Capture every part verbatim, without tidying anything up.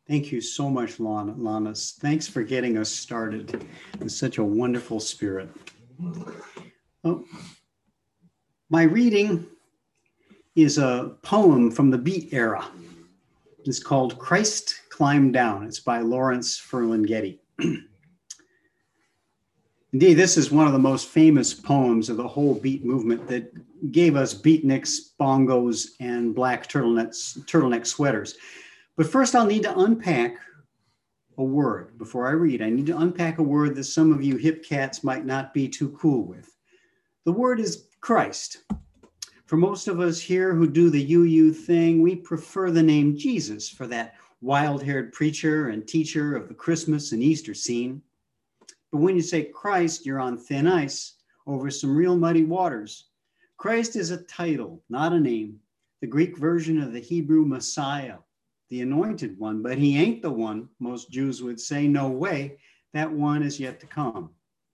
Thank you so much, Lana. Lana. Thanks for getting us started in such a wonderful spirit. Oh, my reading is a poem from the Beat era. It's called Christ Climbed Down. It's by Lawrence Ferlinghetti. Indeed, this is one of the most famous poems of the whole Beat movement that gave us beatniks, bongos, and black turtlenecks, turtleneck sweaters. But first, I'll need to unpack a word before I read. I need to unpack a word that some of you hip cats might not be too cool with. The word is Christ. For most of us here who do the you-you thing, we prefer the name Jesus for that wild-haired preacher and teacher of the Christmas and Easter scene. But when you say Christ, you're on thin ice over some real muddy waters. Christ is a title, not a name, the Greek version of the Hebrew Messiah, the anointed one, but he ain't the one. Most Jews would say, no way, that one is yet to come.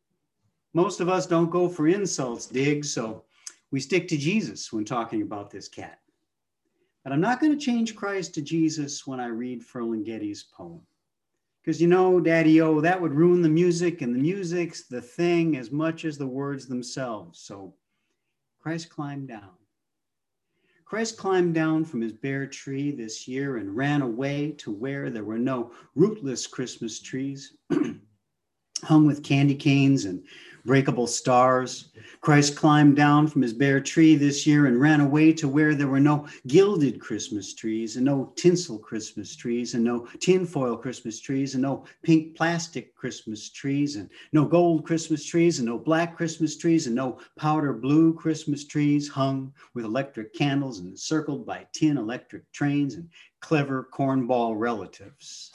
Most of us don't go for insults, dig, so we stick to Jesus when talking about this cat. But I'm not going to change Christ to Jesus when I read Ferlinghetti's poem. Because you know, Daddy-O, that would ruin the music, and the music's the thing as much as the words themselves. So Christ climbed down. Christ climbed down from his bare tree this year and ran away to where there were no rootless Christmas trees, hung with candy canes and breakable stars. Christ climbed down from his bare tree this year and ran away to where there were no gilded Christmas trees and no tinsel Christmas trees and no tinfoil Christmas trees and no pink plastic Christmas trees and no gold Christmas trees and no black Christmas trees and no powder blue Christmas trees hung with electric candles and encircled by tin electric trains and clever cornball relatives.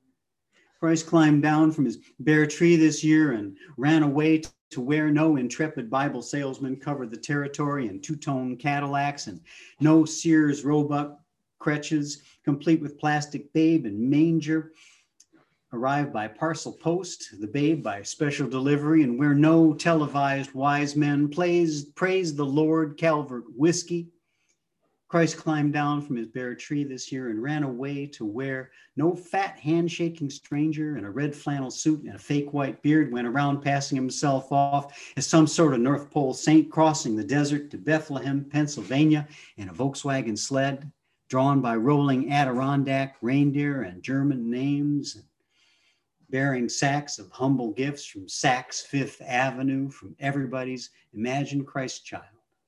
Christ climbed down from his bare tree this year and ran away to where no intrepid Bible salesman covered the territory in two-tone Cadillacs and no Sears Roebuck crutches, complete with plastic babe and manger, arrived by parcel post, the babe by special delivery, and where no televised wise men praised, praised the Lord Calvert whiskey. Christ climbed down from his bare tree this year and ran away to where no fat handshaking stranger in a red flannel suit and a fake white beard went around passing himself off as some sort of North Pole saint crossing the desert to Bethlehem, Pennsylvania in a Volkswagen sled drawn by rolling Adirondack reindeer and German names, and bearing sacks of humble gifts from Saks Fifth Avenue from everybody's imagined Christ child.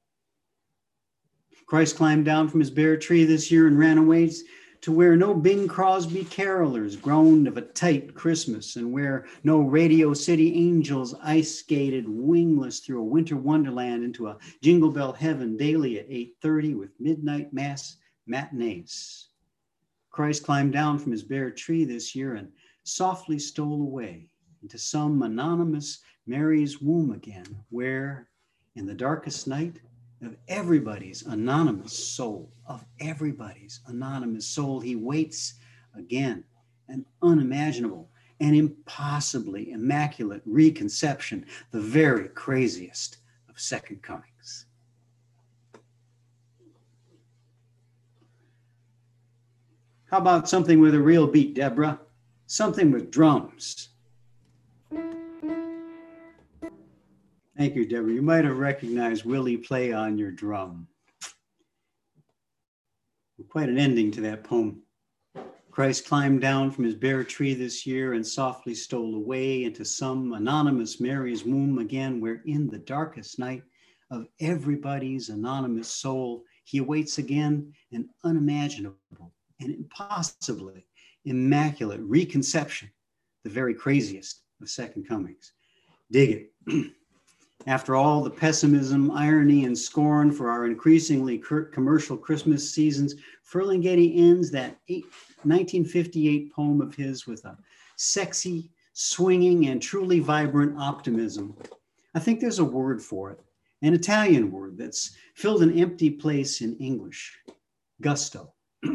Christ climbed down from his bare tree this year and ran away to where no Bing Crosby carolers groaned of a tight Christmas and where no Radio City angels ice skated wingless through a winter wonderland into a Jingle Bell heaven daily at eight thirty with midnight mass matinees. Christ climbed down from his bare tree this year and softly stole away into some anonymous Mary's womb again, where in the darkest night of everybody's anonymous soul, of everybody's anonymous soul, he waits again, an unimaginable and impossibly immaculate reconception, the very craziest of second comings. How about something with a real beat, Deborah? Something with drums. Thank you, Deborah. You might have recognized Willie play on your drum. Quite an ending to that poem. Christ climbed down from his bare tree this year and softly stole away into some anonymous Mary's womb again, where in the darkest night of everybody's anonymous soul, he awaits again an unimaginable and impossibly immaculate reconception, the very craziest of second comings. Dig it. After all the pessimism, irony, and scorn for our increasingly commercial Christmas seasons, Ferlinghetti ends that nineteen fifty-eight poem of his with a sexy, swinging, and truly vibrant optimism. I think there's a word for it, an Italian word that's filled an empty place in English, gusto.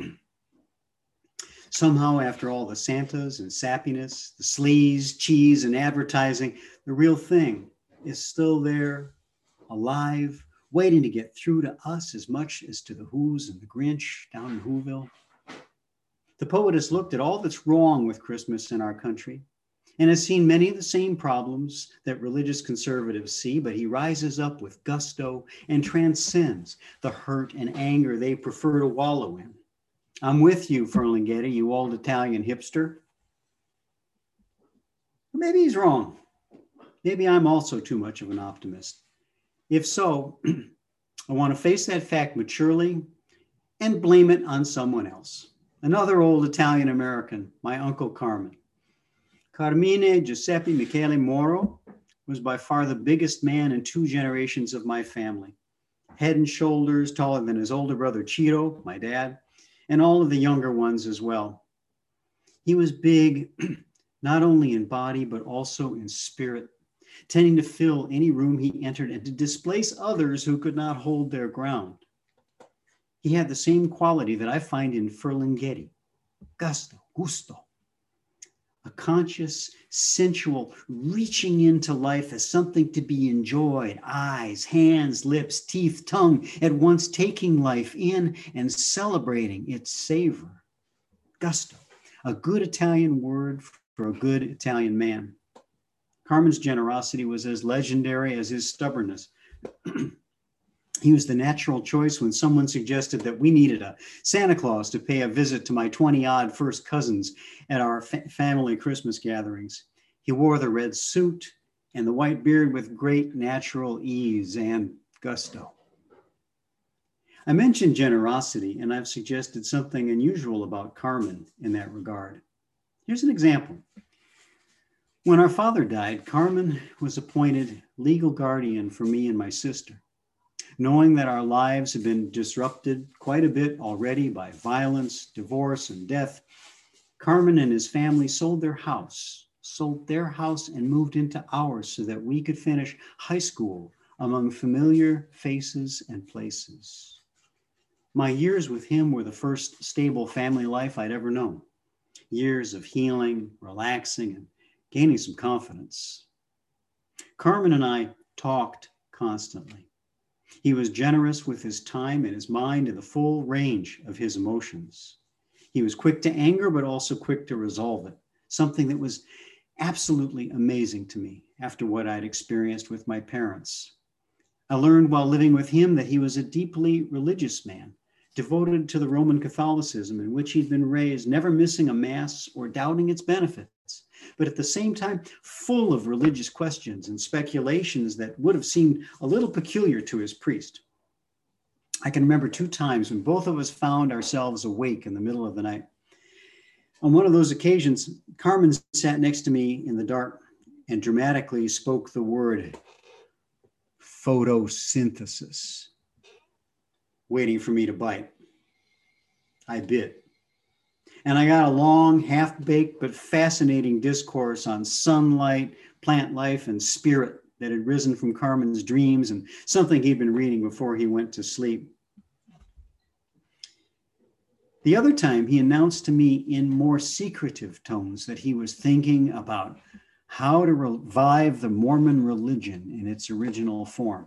Somehow, after all the Santas and sappiness, the sleaze, cheese, and advertising, the real thing is still there, alive, waiting to get through to us as much as to the Who's and the Grinch down in Whoville. The poet has looked at all that's wrong with Christmas in our country and has seen many of the same problems that religious conservatives see, but he rises up with gusto and transcends the hurt and anger they prefer to wallow in. I'm with you, Ferlinghetti, you old Italian hipster. Maybe he's wrong. Maybe I'm also too much of an optimist. If so, I want to face that fact maturely and blame it on someone else. Another old Italian American, my Uncle Carmen. Carmine Giuseppe Michele Moro was by far the biggest man in two generations of my family. Head and shoulders taller than his older brother Ciro, my dad, and all of the younger ones as well. He was big, not only in body, but also in spirit, tending to fill any room he entered and to displace others who could not hold their ground. He had the same quality that I find in Ferlinghetti, gusto, gusto, a conscious, sensual reaching into life as something to be enjoyed, eyes, hands, lips, teeth, tongue, at once taking life in and celebrating its savor. Gusto, a good Italian word for a good Italian man. Carmen's generosity was as legendary as his stubbornness. He was the natural choice when someone suggested that we needed a Santa Claus to pay a visit to my twenty-odd first cousins at our fa- family Christmas gatherings. He wore the red suit and the white beard with great natural ease and gusto. I mentioned generosity, and I've suggested something unusual about Carmen in that regard. Here's an example. When our father died, Carmen was appointed legal guardian for me and my sister. Knowing that our lives had been disrupted quite a bit already by violence, divorce, and death, Carmen and his family sold their house, sold their house and moved into ours so that we could finish high school among familiar faces and places. My years with him were the first stable family life I'd ever known. Years of healing, relaxing, and gaining some confidence. Carmen and I talked constantly. He was generous with his time and his mind and the full range of his emotions. He was quick to anger, but also quick to resolve it, something that was absolutely amazing to me after what I'd experienced with my parents. I learned while living with him that he was a deeply religious man, devoted to the Roman Catholicism in which he'd been raised, never missing a mass or doubting its benefits, but at the same time, full of religious questions and speculations that would have seemed a little peculiar to his priest. I can remember two times when both of us found ourselves awake in the middle of the night. On one of those occasions, Carmen sat next to me in the dark and dramatically spoke the word photosynthesis, waiting for me to bite. I bit. And I got a long, half-baked but fascinating discourse on sunlight, plant life, and spirit that had risen from Carmen's dreams and something he'd been reading before he went to sleep. The other time, he announced to me in more secretive tones that he was thinking about how to revive the Mormon religion in its original form.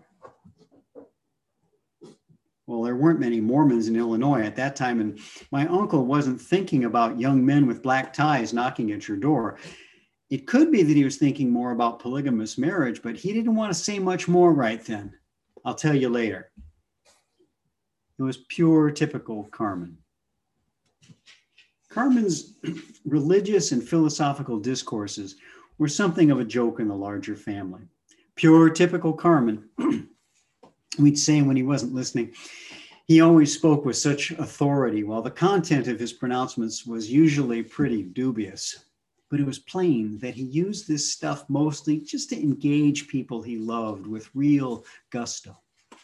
Well, there weren't many Mormons in Illinois at that time, and my uncle wasn't thinking about young men with black ties knocking at your door. It could be that he was thinking more about polygamous marriage, but he didn't want to say much more right then. I'll tell you later. It was pure, typical Carmen. Carmen's religious and philosophical discourses were something of a joke in the larger family. Pure, typical Carmen. We'd say when he wasn't listening, he always spoke with such authority, while the content of his pronouncements was usually pretty dubious. But it was plain that he used this stuff mostly just to engage people he loved with real gusto.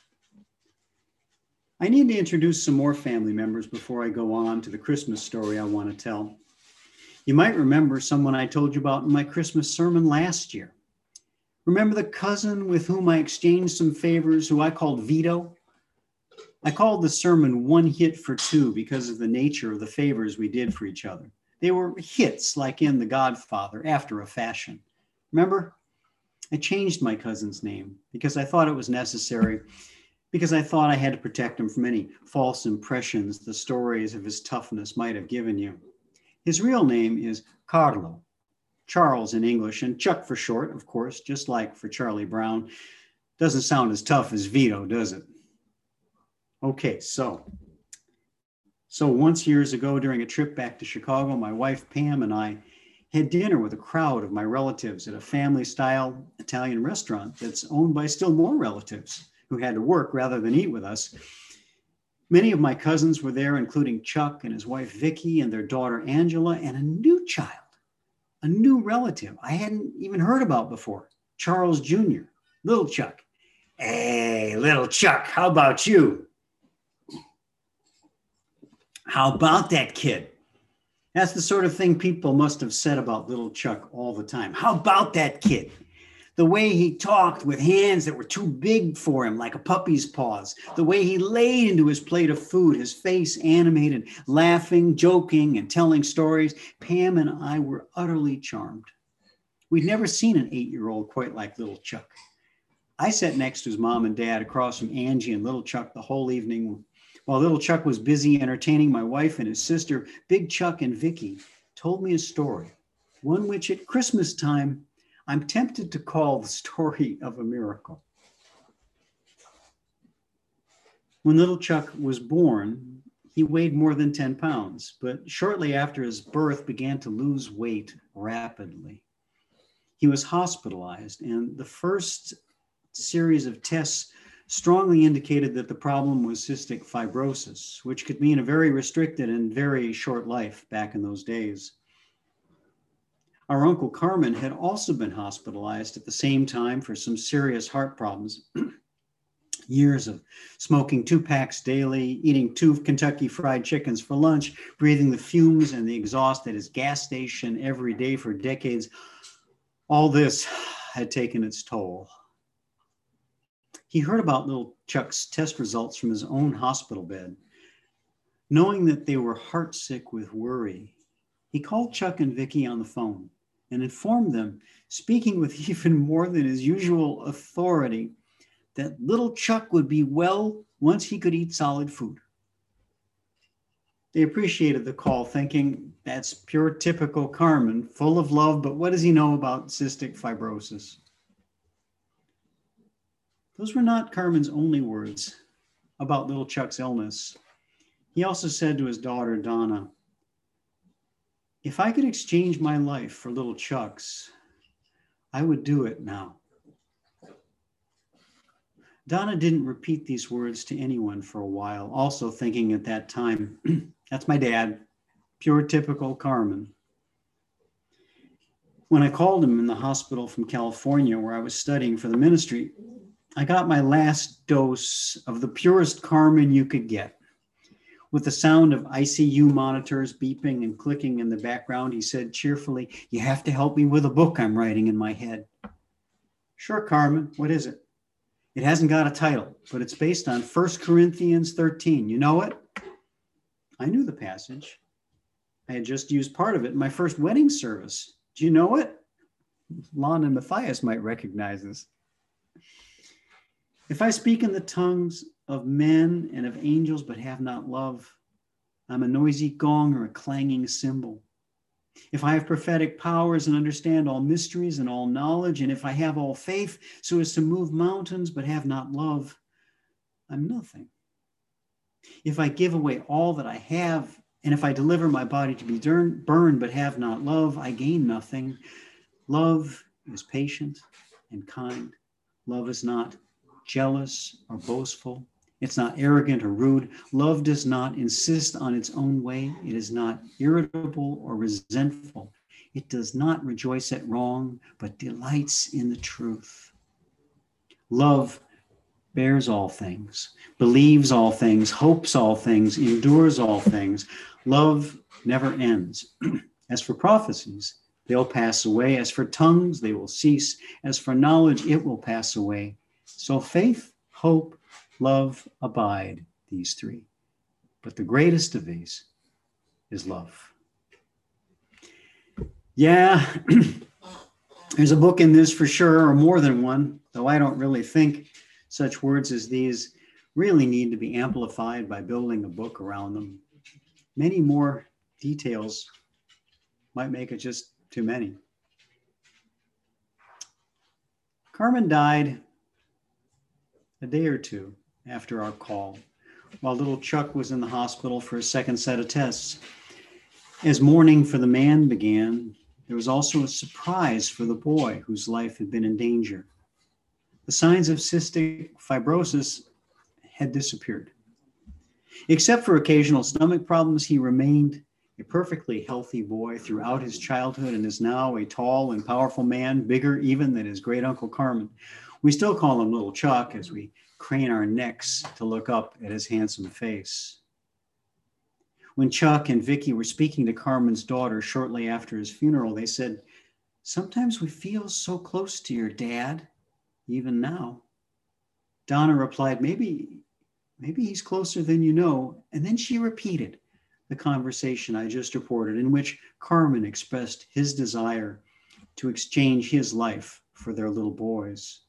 I need to introduce some more family members before I go on to the Christmas story I want to tell. You might remember someone I told you about in my Christmas sermon last year. Remember the cousin with whom I exchanged some favors, who I called Vito? I called the sermon One Hit for Two because of the nature of the favors we did for each other. They were hits like in The Godfather, after a fashion. Remember? I changed my cousin's name because I thought it was necessary, because I thought I had to protect him from any false impressions the stories of his toughness might have given you. His real name is Carlo, Charles in English, and Chuck for short, of course, just like for Charlie Brown. Doesn't sound as tough as Vito, does it? Okay, so, so once years ago during a trip back to Chicago, my wife Pam and I had dinner with a crowd of my relatives at a family-style Italian restaurant that's owned by still more relatives who had to work rather than eat with us. Many of my cousins were there, including Chuck and his wife Vicky and their daughter Angela, and a new child, a new relative I hadn't even heard about before, Charles Junior, little Chuck. Hey, little Chuck, how about you? How about that kid? That's the sort of thing people must have said about little Chuck all the time. How about that kid? The way he talked with hands that were too big for him, like a puppy's paws. The way he laid into his plate of food, his face animated, laughing, joking, and telling stories. Pam and I were utterly charmed. We'd never seen an eight-year-old quite like little Chuck. I sat next to his mom and dad across from Angie and little Chuck the whole evening. While little Chuck was busy entertaining my wife and his sister, Big Chuck and Vicky told me a story, one which at Christmas time, I'm tempted to call the story of a miracle. When little Chuck was born, he weighed more than ten pounds, but shortly after his birth began to lose weight rapidly. He was hospitalized, and the first series of tests strongly indicated that the problem was cystic fibrosis, which could mean a very restricted and very short life back in those days. Our Uncle Carmen had also been hospitalized at the same time for some serious heart problems. Years of smoking two packs daily, eating two Kentucky Fried Chickens for lunch, breathing the fumes and the exhaust at his gas station every day for decades. All this had taken its toll. He heard about little Chuck's test results from his own hospital bed. Knowing that they were heartsick with worry, he called Chuck and Vicky on the phone and informed them, speaking with even more than his usual authority, that little Chuck would be well once he could eat solid food. They appreciated the call, thinking, that's pure typical Carmen, full of love, but what does he know about cystic fibrosis? Those were not Carmen's only words about little Chuck's illness. He also said to his daughter, Donna, if I could exchange my life for little Chuck's, I would do it now. Donna didn't repeat these words to anyone for a while, also thinking at that time, that's my dad, pure typical Carmen. When I called him in the hospital from California where I was studying for the ministry, I got my last dose of the purest Carmen you could get. With the sound of I C U monitors beeping and clicking in the background, he said cheerfully, you have to help me with a book I'm writing in my head. Sure, Carmen, what is it? It hasn't got a title, but it's based on First Corinthians thirteen. You know it? I knew the passage. I had just used part of it in my first wedding service. Do you know it? Lon and Matthias might recognize this. If I speak in the tongues of men and of angels, but have not love, I'm a noisy gong or a clanging cymbal. If I have prophetic powers and understand all mysteries and all knowledge, and if I have all faith so as to move mountains, but have not love, I'm nothing. If I give away all that I have, and if I deliver my body to be burned, but have not love, I gain nothing. Love is patient and kind. Love is not jealous or boastful. It's not arrogant or rude. Love does not insist on its own way. It is not irritable or resentful. It does not rejoice at wrong, but delights in the truth. Love bears all things, believes all things, hopes all things, endures all things. Love never ends. As for prophecies, they'll pass away. As for tongues, they will cease. As for knowledge, it will pass away. So faith, hope, love abide, these three. But the greatest of these is love. Yeah, there's a book in this for sure, or more than one, though I don't really think such words as these really need to be amplified by building a book around them. Many more details might make it just too many. Carmen died a day or two after our call, while little Chuck was in the hospital for a second set of tests. As mourning for the man began, there was also a surprise for the boy whose life had been in danger. The signs of cystic fibrosis had disappeared. Except for occasional stomach problems, he remained a perfectly healthy boy throughout his childhood and is now a tall and powerful man, bigger even than his great uncle Carmen. We still call him Little Chuck as we crane our necks to look up at his handsome face. When Chuck and Vicky were speaking to Carmen's daughter shortly after his funeral, they said, "Sometimes we feel so close to your dad, even now." Donna replied, maybe, maybe he's closer than you know. And then she repeated the conversation I just reported, in which Carmen expressed his desire to exchange his life for their little boy's.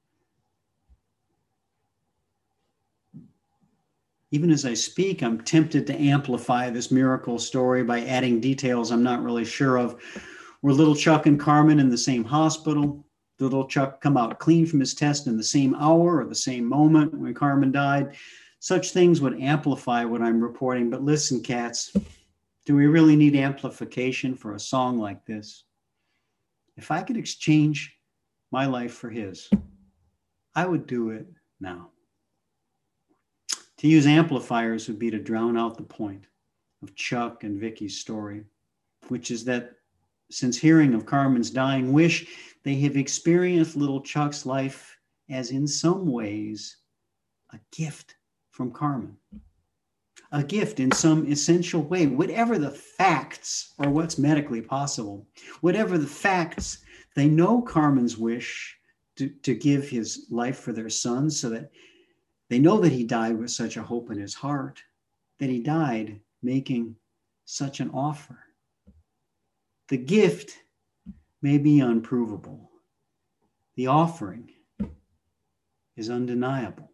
Even as I speak, I'm tempted to amplify this miracle story by adding details I'm not really sure of. Were little Chuck and Carmen in the same hospital? Did little Chuck come out clean from his test in the same hour or the same moment when Carmen died? Such things would amplify what I'm reporting. But listen, cats, do we really need amplification for a song like this? If I could exchange my life for his, I would do it now. To use amplifiers would be to drown out the point of Chuck and Vicky's story, which is that since hearing of Carmen's dying wish, they have experienced little Chuck's life as in some ways a gift from Carmen. A gift in some essential way, whatever the facts or what's medically possible, whatever the facts, they know Carmen's wish to, to give his life for their son, so that they know that he died with such a hope in his heart, that he died making such an offer. The gift may be unprovable. The offering is undeniable.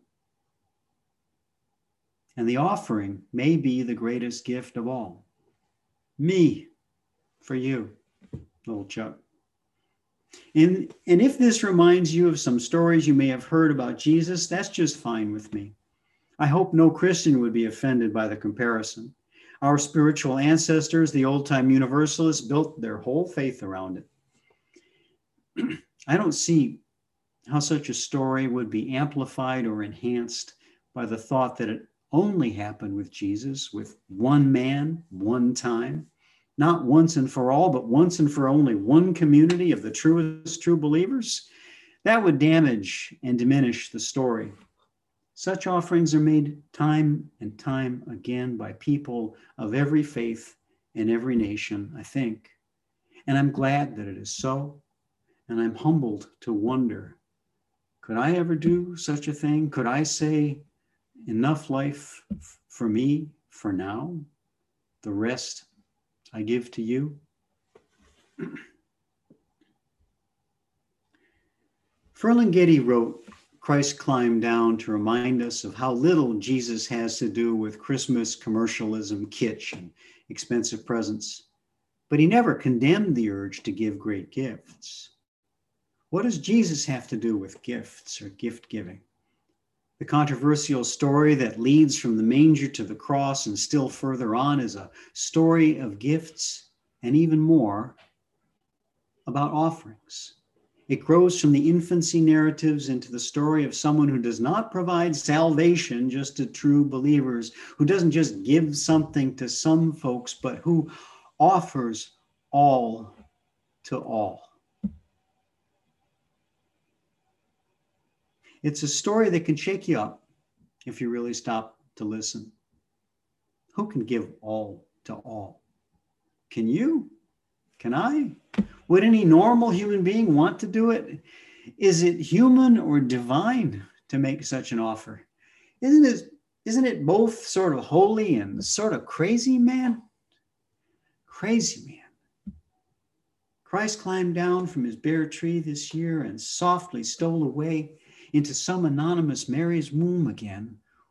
And the offering may be the greatest gift of all. Me, for you, little Chuck. And, and if this reminds you of some stories you may have heard about Jesus, that's just fine with me. I hope no Christian would be offended by the comparison. Our spiritual ancestors, the old-time universalists, built their whole faith around it. I don't see how such a story would be amplified or enhanced by the thought that it only happened with Jesus, with one man, one time. Not once and for all, but once and for only one community of the truest true believers. That would damage and diminish the story. Such offerings are made time and time again by people of every faith in every nation, I think. And I'm glad that it is so. And I'm humbled to wonder, could I ever do such a thing? Could I say, enough life for me for now? The rest I give to you. Ferlinghetti wrote, "Christ climbed down to remind us of how little Jesus has to do with Christmas commercialism, kitsch, and expensive presents. But he never condemned the urge to give great gifts. What does Jesus have to do with gifts or gift giving? The controversial story that leads from the manger to the cross and still further on is a story of gifts and even more about offerings. It grows from the infancy narratives into the story of someone who does not provide salvation just to true believers, who doesn't just give something to some folks, but who offers all to all. It's a story that can shake you up if you really stop to listen. Who can give all to all? Can you? Can I? Would any normal human being want to do it? Is it human or divine to make such an offer? Isn't it, isn't it both sort of holy and sort of crazy, man? Crazy, man. Christ climbed down from his bare tree this year and softly stole away into some anonymous Mary's womb again,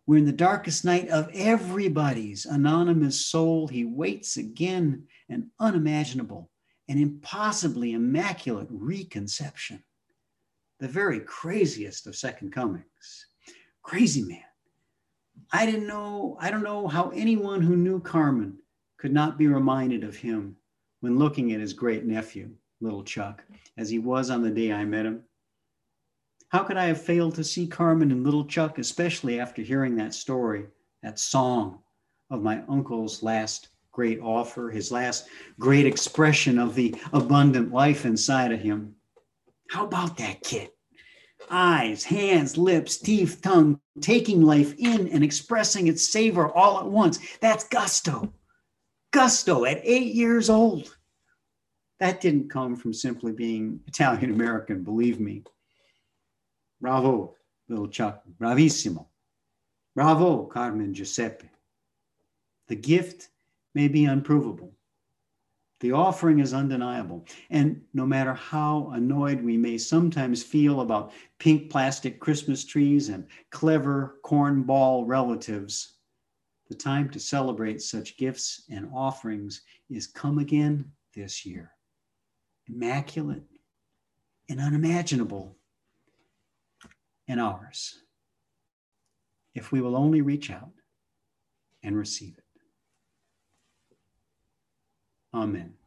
where in the darkest night of everybody's anonymous soul, he waits again an unimaginable and impossibly immaculate reconception, the very craziest of second comings. Crazy man. I didn't know, I don't know how anyone who knew Carmen could not be reminded of him when looking at his great nephew, little Chuck, as he was on the day I met him. How could I have failed to see Carmen and little Chuck, especially after hearing that story, that song of my uncle's last great offer, his last great expression of the abundant life inside of him? How about that kid? Eyes, hands, lips, teeth, tongue, taking life in and expressing its savor all at once. That's gusto. Gusto at eight years old. That didn't come from simply being Italian American, believe me. Bravo, little Chuck. Bravissimo. Bravo, Carmen Giuseppe. The gift may be unprovable. The offering is undeniable. And no matter how annoyed we may sometimes feel about pink plastic Christmas trees and clever cornball relatives, the time to celebrate such gifts and offerings is come again this year. Immaculate and unimaginable, and ours, if we will only reach out and receive it. Amen.